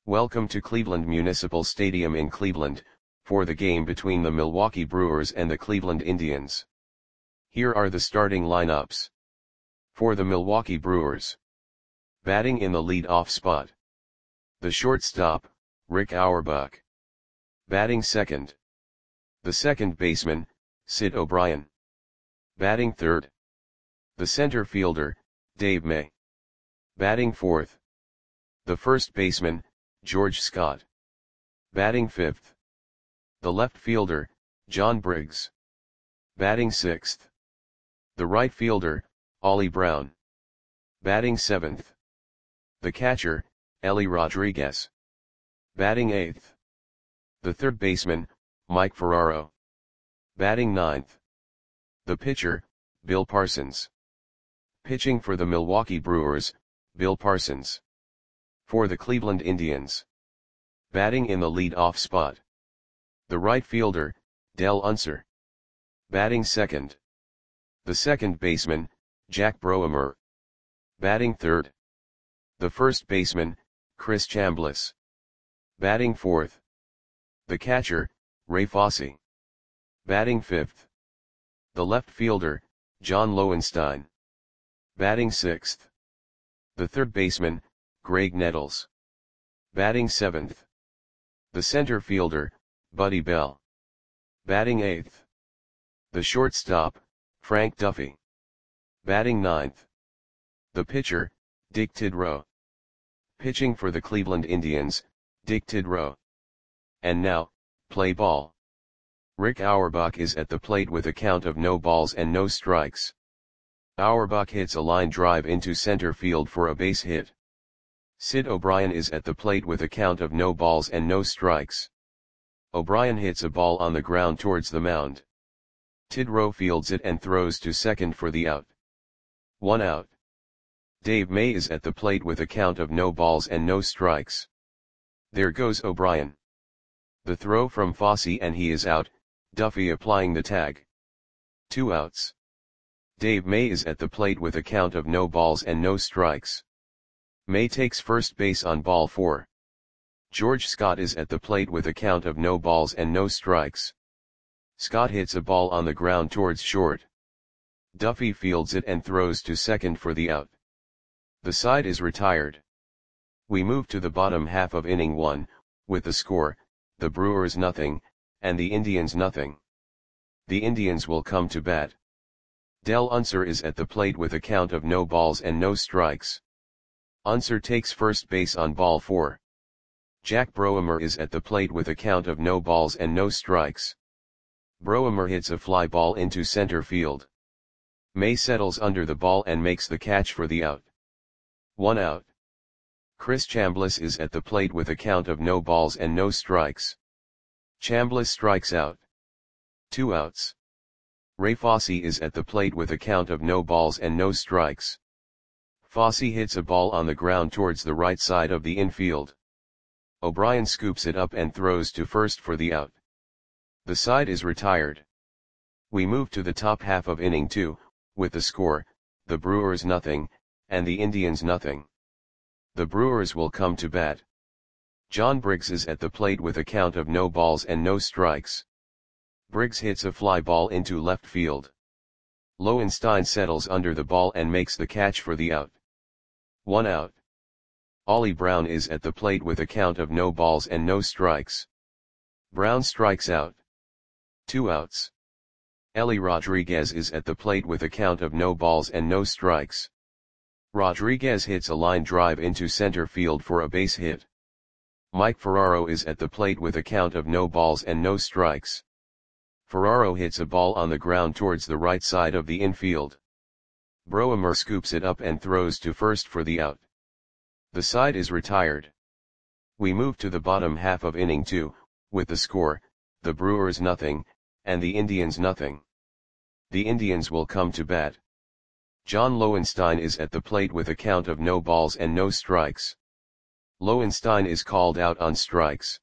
Welcome to Cleveland Municipal Stadium in Cleveland, for the game between the Milwaukee Brewers and the Cleveland Indians. Here are the starting lineups. For the Milwaukee Brewers. Batting in the lead-off spot. The shortstop, Rick Auerbach. Batting second. The second baseman, Sid O'Brien. Batting third. The center fielder, Dave May. Batting fourth. The first baseman, George Scott. Batting fifth. The left fielder, John Briggs. Batting sixth. The right fielder, Ollie Brown. Batting seventh. The catcher, Ellie Rodriguez. Batting eighth. The third baseman, Mike Ferraro. Batting ninth. The pitcher, Bill Parsons. Pitching for the Milwaukee Brewers, Bill Parsons. For the Cleveland Indians. Batting in the lead-off spot. The right fielder, Dell Unser. Batting second. The second baseman, Jack Broemer. Batting third. The first baseman, Chris Chambliss. Batting fourth. The catcher, Ray Fosse. Batting fifth. The left fielder, John Lowenstein. Batting sixth. The third baseman, Greg Nettles. Batting seventh. The center fielder, Buddy Bell. Batting eighth. The shortstop, Frank Duffy. Batting ninth. The pitcher, Dick Tidrow. Pitching for the Cleveland Indians, Dick Tidrow. And now, play ball. Rick Auerbach is at the plate with a count of no balls and no strikes. Auerbach hits a line drive into center field for a base hit. Sid O'Brien is at the plate with a count of no balls and no strikes. O'Brien hits a ball on the ground towards the mound. Tidrow fields it and throws to second for the out. 1 out. Dave May is at the plate with a count of no balls and no strikes. There goes O'Brien. The throw from Fosse and he is out, Duffy applying the tag. 2 outs. Dave May is at the plate with a count of no balls and no strikes. May takes first base on ball 4. George Scott is at the plate with a count of no balls and no strikes. Scott hits a ball on the ground towards short. Duffy fields it and throws to second for the out. The side is retired. We move to the bottom half of inning 1, with the score, the Brewers nothing, and the Indians nothing. The Indians will come to bat. Dell Unser is at the plate with a count of no balls and no strikes. Unser takes first base on ball 4. Jack Broemer is at the plate with a count of no balls and no strikes. Broemer hits a fly ball into center field. May settles under the ball and makes the catch for the out. 1 out. Chris Chambliss is at the plate with a count of no balls and no strikes. Chambliss strikes out. 2 outs. Ray Fosse is at the plate with a count of no balls and no strikes. Fosse hits a ball on the ground towards the right side of the infield. O'Brien scoops it up and throws to first for the out. The side is retired. We move to the top half of inning 2, with the score, the Brewers nothing, and the Indians nothing. The Brewers will come to bat. John Briggs is at the plate with a count of no balls and no strikes. Briggs hits a fly ball into left field. Lowenstein settles under the ball and makes the catch for the out. 1 out. Ollie Brown is at the plate with a count of no balls and no strikes. Brown strikes out. 2 outs. Ellie Rodriguez is at the plate with a count of no balls and no strikes. Rodriguez hits a line drive into center field for a base hit. Mike Ferraro is at the plate with a count of no balls and no strikes. Ferraro hits a ball on the ground towards the right side of the infield. Broemer scoops it up and throws to first for the out. The side is retired. We move to the bottom half of inning 2, with the score, the Brewers nothing, and the Indians nothing. The Indians will come to bat. John Lowenstein is at the plate with a count of no balls and no strikes. Lowenstein is called out on strikes.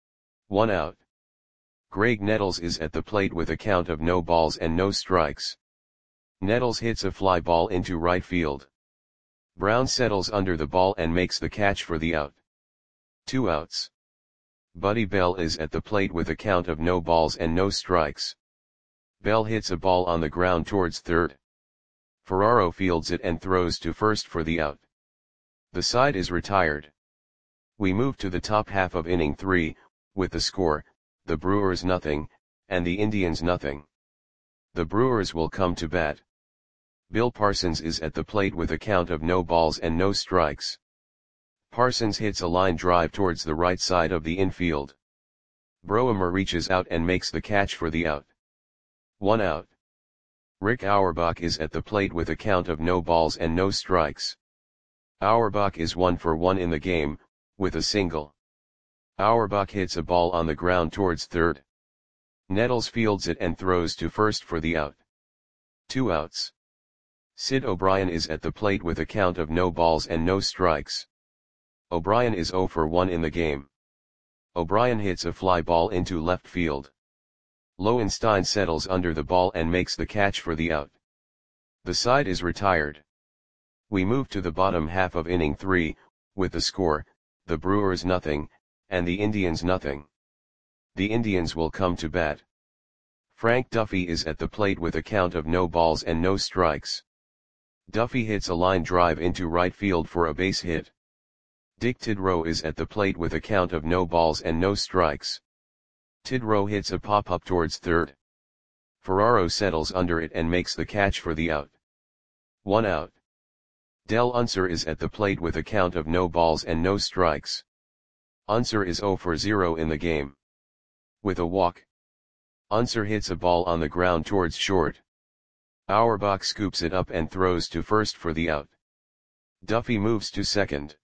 1 out. Greg Nettles is at the plate with a count of no balls and no strikes. Nettles hits a fly ball into right field. Brown settles under the ball and makes the catch for the out. 2 outs. Buddy Bell is at the plate with a count of no balls and no strikes. Bell hits a ball on the ground towards third. Ferraro fields it and throws to first for the out. The side is retired. We move to the top half of inning 3, with the score, the Brewers nothing, and the Indians nothing. The Brewers will come to bat. Bill Parsons is at the plate with a count of no balls and no strikes. Parsons hits a line drive towards the right side of the infield. Broemer reaches out and makes the catch for the out. 1 out. Rick Auerbach is at the plate with a count of no balls and no strikes. Auerbach is 1 for 1 in the game, with a single. Auerbach hits a ball on the ground towards third. Nettles fields it and throws to first for the out. 2 outs. Sid O'Brien is at the plate with a count of no balls and no strikes. O'Brien is 0 for 1 in the game. O'Brien hits a fly ball into left field. Lowenstein settles under the ball and makes the catch for the out. The side is retired. We move to the bottom half of inning 3, with the score, the Brewers nothing, and the Indians nothing. The Indians will come to bat. Frank Duffy is at the plate with a count of no balls and no strikes. Duffy hits a line drive into right field for a base hit. Dick Tidrow is at the plate with a count of no balls and no strikes. Tidrow hits a pop-up towards third. Ferraro settles under it and makes the catch for the out. 1 out. Del Unser is at the plate with a count of no balls and no strikes. Unser is 0 for 0 in the game. With a walk. Unser hits a ball on the ground towards short. Auerbach scoops it up and throws to first for the out. Duffy moves to second.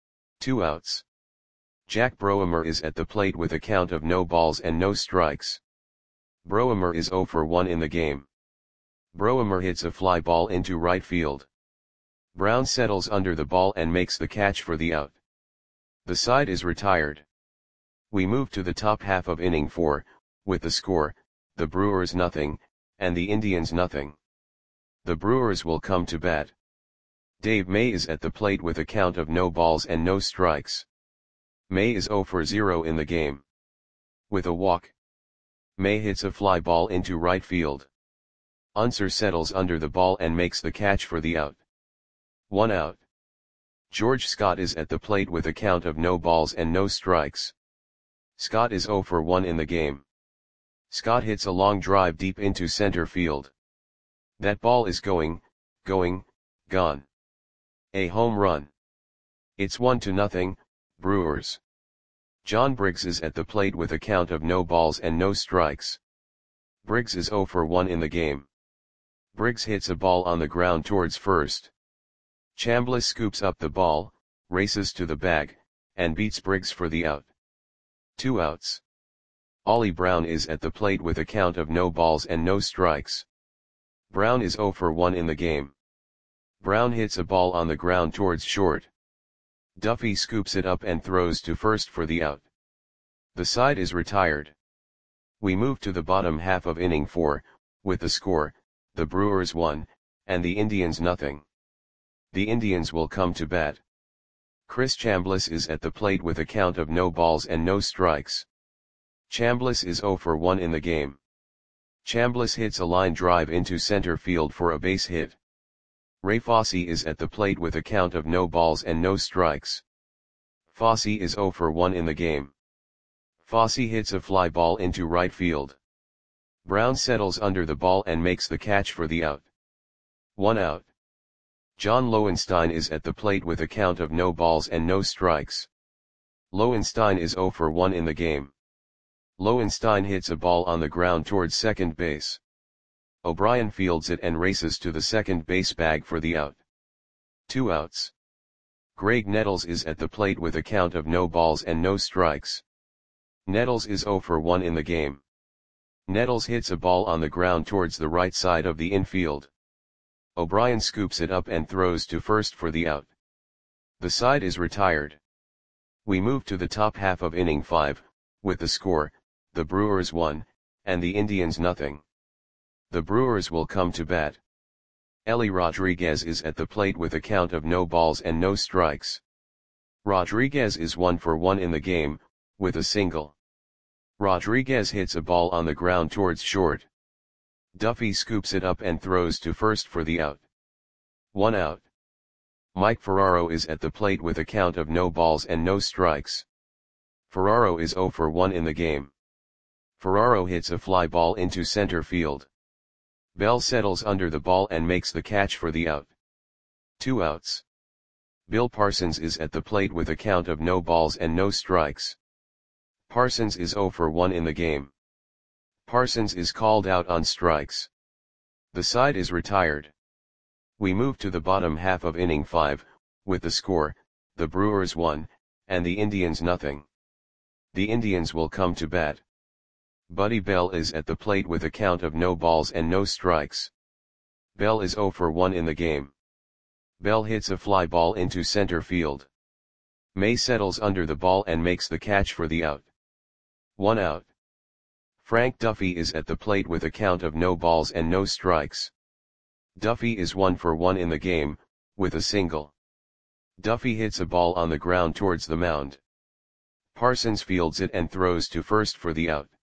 2 outs. Jack Broemer is at the plate with a count of no balls and no strikes. Broemer is 0 for 1 in the game. Broemer hits a fly ball into right field. Brown settles under the ball and makes the catch for the out. The side is retired. We move to the top half of inning 4, with the score, the Brewers nothing, and the Indians nothing. The Brewers will come to bat. Dave May is at the plate with a count of no balls and no strikes. May is 0 for 0 in the game. With a walk. May hits a fly ball into right field. Unser settles under the ball and makes the catch for the out. 1 out. George Scott is at the plate with a count of no balls and no strikes. Scott is 0 for 1 in the game. Scott hits a long drive deep into center field. That ball is going, gone. A home run. It's 1-0, Brewers. John Briggs is at the plate with a count of no balls and no strikes. Briggs is 0 for 1 in the game. Briggs hits a ball on the ground towards first. Chambliss scoops up the ball, races to the bag, and beats Briggs for the out. 2 outs. Ollie Brown is at the plate with a count of no balls and no strikes. Brown is 0 for 1 in the game. Brown hits a ball on the ground towards short. Duffy scoops it up and throws to first for the out. The side is retired. We move to the bottom half of inning 4, with the score, the Brewers 1, and the Indians nothing. The Indians will come to bat. Chris Chambliss is at the plate with a count of no balls and no strikes. Chambliss is 0 for 1 in the game. Chambliss hits a line drive into center field for a base hit. Ray Fosse is at the plate with a count of no balls and no strikes. Fosse is 0 for 1 in the game. Fosse hits a fly ball into right field. Brown settles under the ball and makes the catch for the out. 1 out. John Lowenstein is at the plate with a count of no balls and no strikes. Lowenstein is 0 for 1 in the game. Lowenstein hits a ball on the ground towards second base. O'Brien fields it and races to the second base bag for the out. 2 outs. Greg Nettles is at the plate with a count of no balls and no strikes. Nettles is 0 for 1 in the game. Nettles hits a ball on the ground towards the right side of the infield. O'Brien scoops it up and throws to first for the out. The side is retired. We move to the top half of inning 5, with the score, the Brewers 1, and the Indians nothing. The Brewers will come to bat. Ellie Rodriguez is at the plate with a count of no balls and no strikes. Rodriguez is 1 for 1 in the game, with a single. Rodriguez hits a ball on the ground towards short. Duffy scoops it up and throws to first for the out. 1 out. Mike Ferraro is at the plate with a count of no balls and no strikes. Ferraro is 0 for 1 in the game. Ferraro hits a fly ball into center field. Bell settles under the ball and makes the catch for the out. 2 outs. Bill Parsons is at the plate with a count of no balls and no strikes. Parsons is 0 for 1 in the game. Parsons is called out on strikes. The side is retired. We move to the bottom half of inning 5, with the score, the Brewers 1, and the Indians nothing. The Indians will come to bat. Buddy Bell is at the plate with a count of no balls and no strikes. Bell is 0 for 1 in the game. Bell hits a fly ball into center field. May settles under the ball and makes the catch for the out. 1 out. Frank Duffy is at the plate with a count of no balls and no strikes. Duffy is 1 for 1 in the game, with a single. Duffy hits a ball on the ground towards the mound. Parsons fields it and throws to first for the out.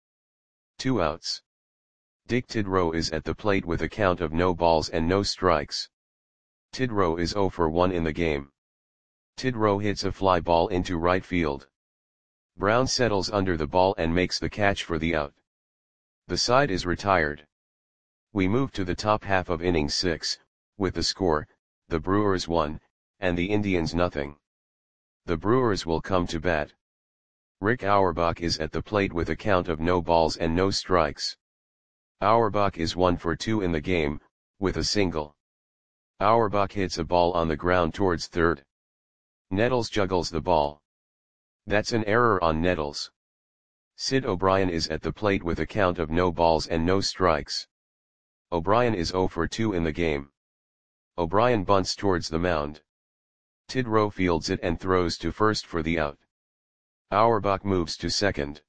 2 outs. Dick Tidrow is at the plate with a count of no balls and no strikes. Tidrow is 0 for 1 in the game. Tidrow hits a fly ball into right field. Brown settles under the ball and makes the catch for the out. The side is retired. We move to the top half of inning 6, with the score, the Brewers 1, and the Indians nothing. The Brewers will come to bat. Rick Auerbach is at the plate with a count of no balls and no strikes. Auerbach is 1 for 2 in the game, with a single. Auerbach hits a ball on the ground towards third. Nettles juggles the ball. That's an error on Nettles. Sid O'Brien is at the plate with a count of no balls and no strikes. O'Brien is 0 for 2 in the game. O'Brien bunts towards the mound. Tidrow fields it and throws to first for the out. Auerbach moves to second.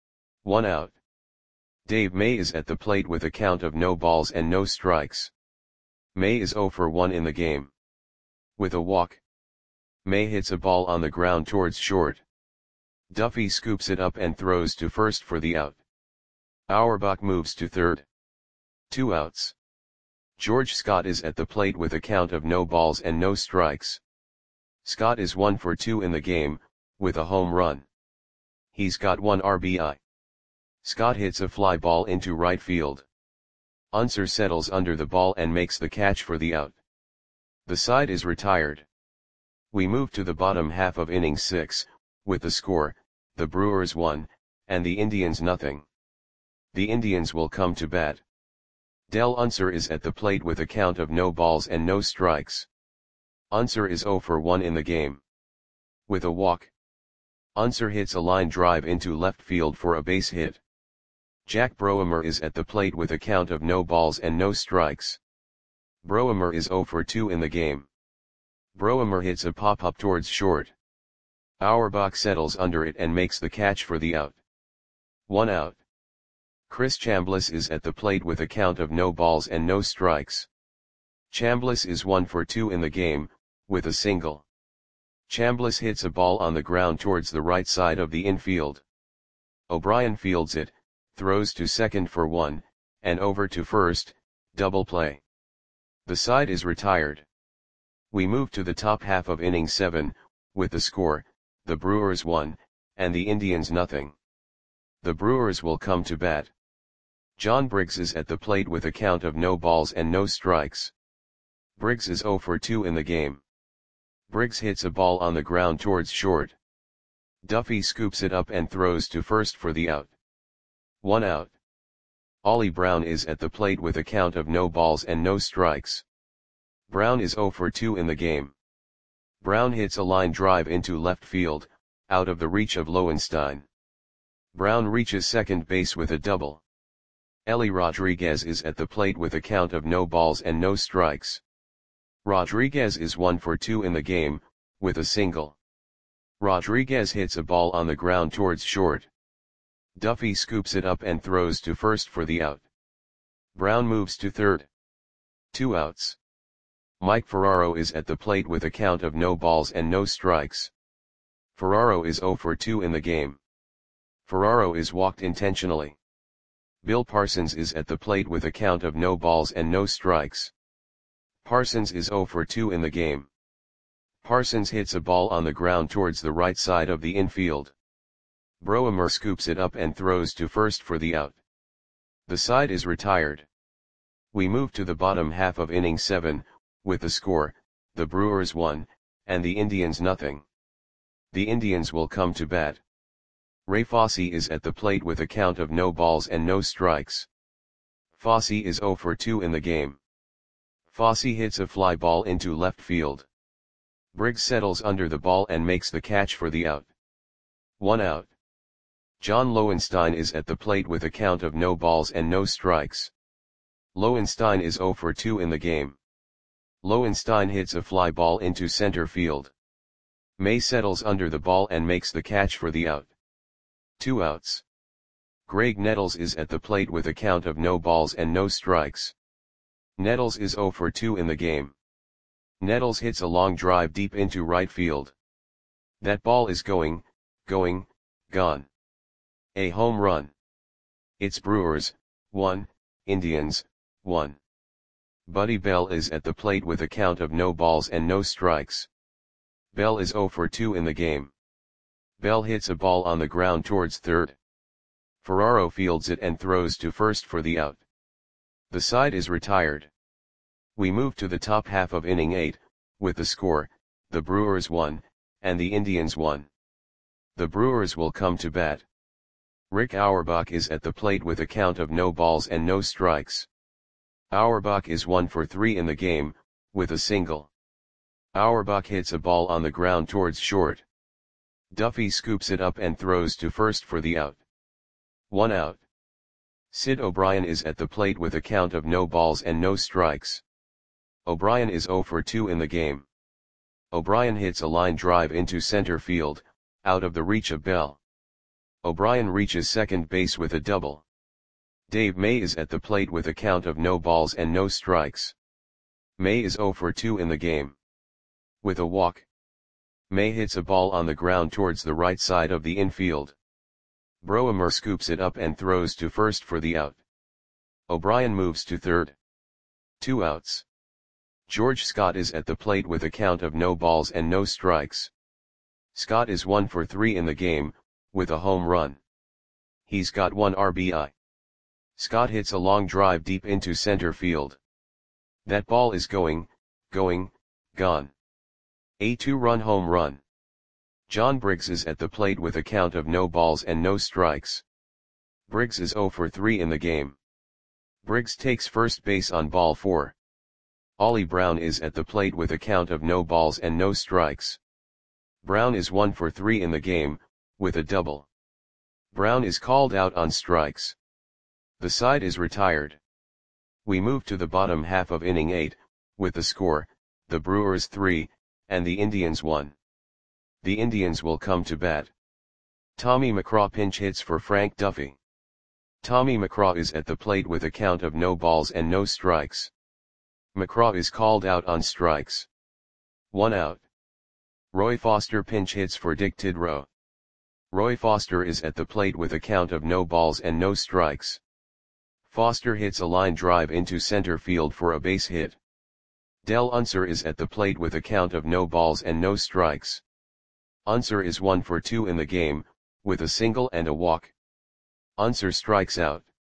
1 out. Dave May is at the plate with a count of no balls and no strikes. May is 0 for 1 in the game. With a walk. May hits a ball on the ground towards short. Duffy scoops it up and throws to first for the out. Auerbach moves to third. 2 outs. George Scott is at the plate with a count of no balls and no strikes. Scott is 1 for 2 in the game, with a home run. He's got 1 RBI. Scott hits a fly ball into right field. Unser settles under the ball and makes the catch for the out. The side is retired. We move to the bottom half of inning 6, with the score, the Brewers 1, and the Indians nothing. The Indians will come to bat. Del Unser is at the plate with a count of no balls and no strikes. Unser is 0 for 1 in the game. With a walk. Unser hits a line drive into left field for a base hit. Jack Broemer is at the plate with a count of no balls and no strikes. Broemer is 0 for 2 in the game. Broemer hits a pop-up towards short. Auerbach settles under it and makes the catch for the out. 1 out. Chris Chambliss is at the plate with a count of no balls and no strikes. Chambliss is 1 for 2 in the game, with a single. Chambliss hits a ball on the ground towards the right side of the infield. O'Brien fields it, throws to second for 1, and over to first, double play. The side is retired. We move to the top half of inning 7, with the score, the Brewers 1, and the Indians nothing. The Brewers will come to bat. John Briggs is at the plate with a count of no balls and no strikes. Briggs is 0 for 2 in the game. Briggs hits a ball on the ground towards short. Duffy scoops it up and throws to first for the out. 1 out. Ollie Brown is at the plate with a count of no balls and no strikes. Brown is 0 for 2 in the game. Brown hits a line drive into left field, out of the reach of Lowenstein. Brown reaches second base with a double. Ellie Rodriguez is at the plate with a count of no balls and no strikes. Rodriguez is 1 for 2 in the game, with a single. Rodriguez hits a ball on the ground towards short. Duffy scoops it up and throws to first for the out. Brown moves to third. 2 outs. Mike Ferraro is at the plate with a count of no balls and no strikes. Ferraro is 0 for 2 in the game. Ferraro is walked intentionally. Bill Parsons is at the plate with a count of no balls and no strikes. Parsons is 0 for 2 in the game. Parsons hits a ball on the ground towards the right side of the infield. Broemer scoops it up and throws to first for the out. The side is retired. We move to the bottom half of inning 7, with the score, the Brewers 1, and the Indians nothing. The Indians will come to bat. Ray Fosse is at the plate with a count of no balls and no strikes. Fosse is 0 for 2 in the game. Fosse hits a fly ball into left field. Briggs settles under the ball and makes the catch for the out. 1 out. John Lowenstein is at the plate with a count of no balls and no strikes. Lowenstein is 0 for 2 in the game. Lowenstein hits a fly ball into center field. May settles under the ball and makes the catch for the out. 2 outs. Greg Nettles is at the plate with a count of no balls and no strikes. Nettles is 0 for 2 in the game. Nettles hits a long drive deep into right field. That ball is gone. A home run. It's Brewers, 1, Indians, 1. Buddy Bell is at the plate with a count of no balls and no strikes. Bell is 0 for 2 in the game. Bell hits a ball on the ground towards third. Ferraro fields it and throws to first for the out. The side is retired. We move to the top half of inning 8, with the score, the Brewers 1, and the Indians 1. The Brewers will come to bat. Rick Auerbach is at the plate with a count of no balls and no strikes. Auerbach is 1 for 3 in the game, with a single. Auerbach hits a ball on the ground towards short. Duffy scoops it up and throws to first for the out. 1 out. Sid O'Brien is at the plate with a count of no balls and no strikes. O'Brien is 0 for 2 in the game. O'Brien hits a line drive into center field, out of the reach of Bell. O'Brien reaches second base with a double. Dave May is at the plate with a count of no balls and no strikes. May is 0 for 2 in the game. With a walk, May hits a ball on the ground towards the right side of the infield. Broemer scoops it up and throws to first for the out. O'Brien moves to third. 2 outs. George Scott is at the plate with a count of no balls and no strikes. Scott is 1 for 3 in the game, with a home run. He's got 1 RBI. Scott hits a long drive deep into center field. That ball is gone. A 2-run home run. John Briggs is at the plate with a count of no balls and no strikes. Briggs is 0 for 3 in the game. Briggs takes first base on ball 4. Ollie Brown is at the plate with a count of no balls and no strikes. Brown is 1 for 3 in the game, with a double. Brown is called out on strikes. The side is retired. We move to the bottom half of inning 8, with the score, the Brewers 3, and the Indians 1. The Indians will come to bat. Tommy McCraw pinch hits for Frank Duffy. Tommy McCraw is at the plate with a count of no balls and no strikes. McCraw is called out on strikes. 1 out. Roy Foster pinch hits for Dick Tidrow. Roy Foster is at the plate with a count of no balls and no strikes. Foster hits a line drive into center field for a base hit. Del Unser is at the plate with a count of no balls and no strikes. Unser is 1 for 2 in the game, with a single and a walk. Unser strikes out.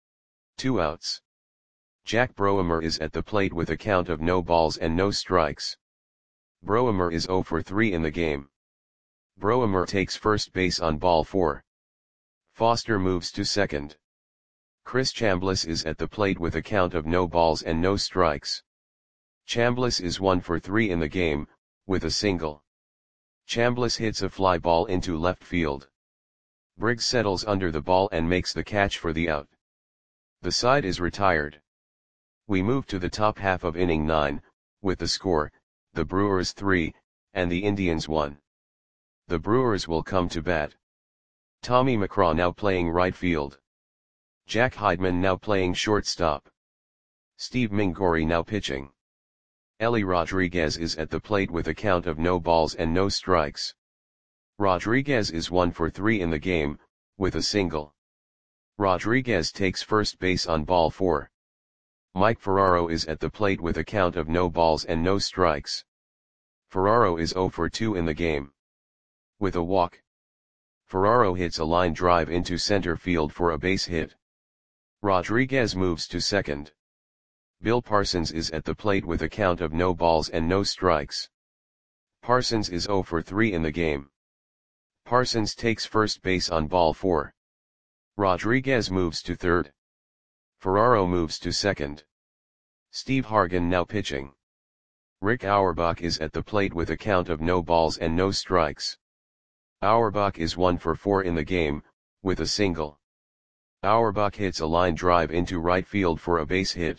2 outs. Jack Broemer is at the plate with a count of no balls and no strikes. Broemer is 0 for 3 in the game. Broemer takes first base on ball 4. Foster moves to second. Chris Chambliss is at the plate with a count of no balls and no strikes. Chambliss is 1 for 3 in the game, with a single. Chambliss hits a fly ball into left field. Briggs settles under the ball and makes the catch for the out. The side is retired. We move to the top half of inning 9, with the score, the Brewers 3, and the Indians 1. The Brewers will come to bat. Tommy McCraw now playing right field. Jack Heidman now playing shortstop. Steve Mingori now pitching. Ellie Rodriguez is at the plate with a count of no balls and no strikes. Rodriguez is 1 for 3 in the game, with a single. Rodriguez takes first base on ball 4. Mike Ferraro is at the plate with a count of no balls and no strikes. Ferraro is 0 for 2 in the game. With a walk. Ferraro hits a line drive into center field for a base hit. Rodriguez moves to second. Bill Parsons is at the plate with a count of no balls and no strikes. Parsons is 0 for 3 in the game. Parsons takes first base on ball 4. Rodriguez moves to third. Ferraro moves to second. Steve Hargan now pitching. Rick Auerbach is at the plate with a count of no balls and no strikes. Auerbach is 1 for 4 in the game, with a single. Auerbach hits a line drive into right field for a base hit.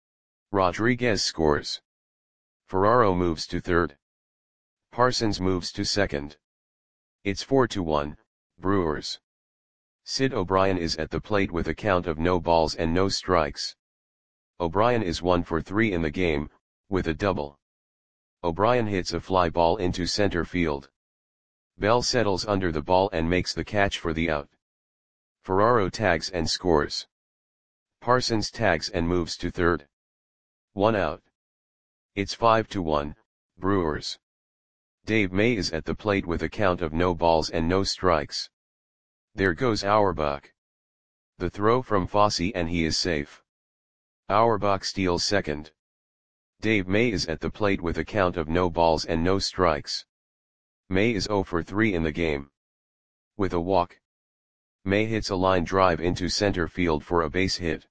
Rodriguez scores. Ferraro moves to third. Parsons moves to second. It's 4-1, Brewers. Sid O'Brien is at the plate with a count of no balls and no strikes. O'Brien is 1 for 3 in the game, with a double. O'Brien hits a fly ball into center field. Bell settles under the ball and makes the catch for the out. Ferraro tags and scores. Parsons tags and moves to third. 1 out. It's 5-1, Brewers. Dave May is at the plate with a count of no balls and no strikes. There goes Auerbach. The throw from Fosse and he is safe. Auerbach steals second. Dave May is at the plate with a count of no balls and no strikes. May is 0 for 3 in the game. With a walk. May hits a line drive into center field for a base hit.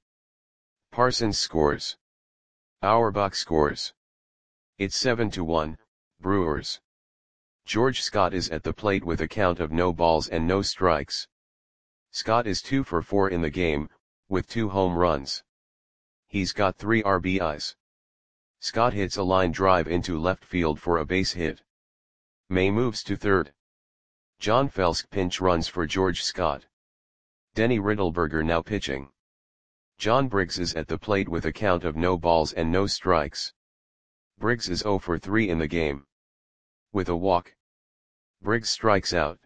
Parsons scores. Auerbach scores. It's 7-1, Brewers. George Scott is at the plate with a count of no balls and no strikes. Scott is 2 for 4 in the game, with 2 home runs. He's got 3 RBIs. Scott hits a line drive into left field for a base hit. May moves to third. John Felsk pinch runs for George Scott. Denny Riddleberger now pitching. John Briggs is at the plate with a count of no balls and no strikes. Briggs is 0 for 3 in the game. With a walk. Briggs strikes out.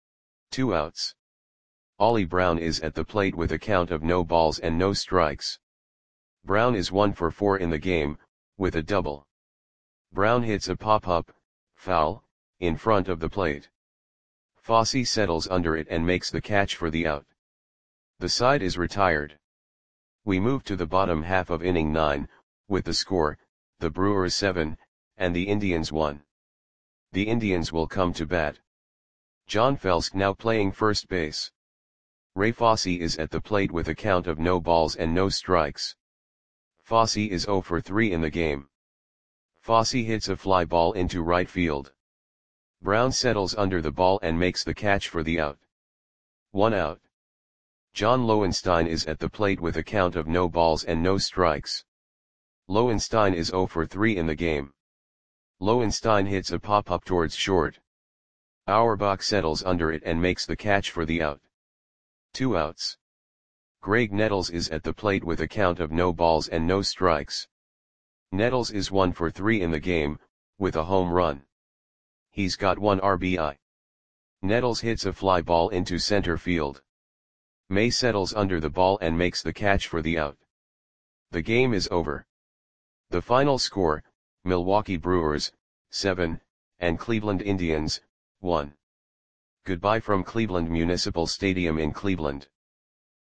2 outs. Ollie Brown is at the plate with a count of no balls and no strikes. Brown is 1 for 4 in the game, with a double. Brown hits a pop-up, foul, in front of the plate. Fosse settles under it and makes the catch for the out. The side is retired. We move to the bottom half of inning 9, with the score, the Brewers 7, and the Indians 1. The Indians will come to bat. John Felsk now playing first base. Ray Fosse is at the plate with a count of no balls and no strikes. Fosse is 0 for 3 in the game. Fosse hits a fly ball into right field. Brown settles under the ball and makes the catch for the out. 1 out. John Lowenstein is at the plate with a count of no balls and no strikes. Lowenstein is 0 for 3 in the game. Lowenstein hits a pop-up towards short. Auerbach settles under it and makes the catch for the out. 2 outs. Greg Nettles is at the plate with a count of no balls and no strikes. Nettles is 1 for 3 in the game, with a home run. He's got 1 RBI. Nettles hits a fly ball into center field. May settles under the ball and makes the catch for the out. The game is over. The final score, Milwaukee Brewers, 7, and Cleveland Indians, 1. Goodbye from Cleveland Municipal Stadium in Cleveland.